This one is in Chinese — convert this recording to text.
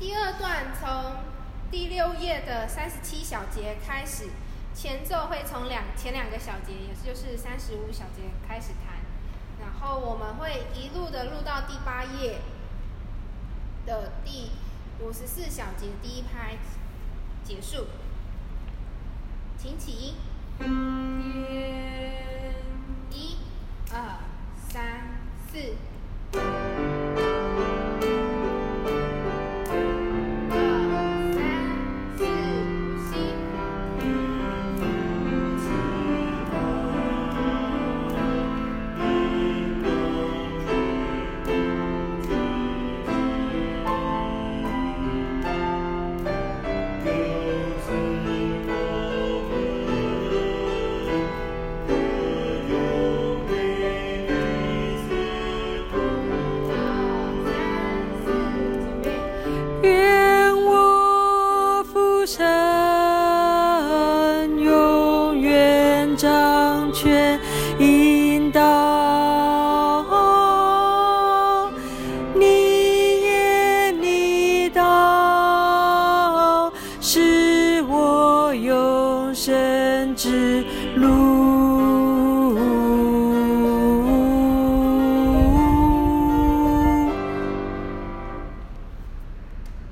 第二段从第6页的37小节开始，前奏会从前2个小节，也就是35小节开始弹，然后我们会一路的录到第8页的第54小节第一拍结束。请起。1、2、3、4。 永远掌权。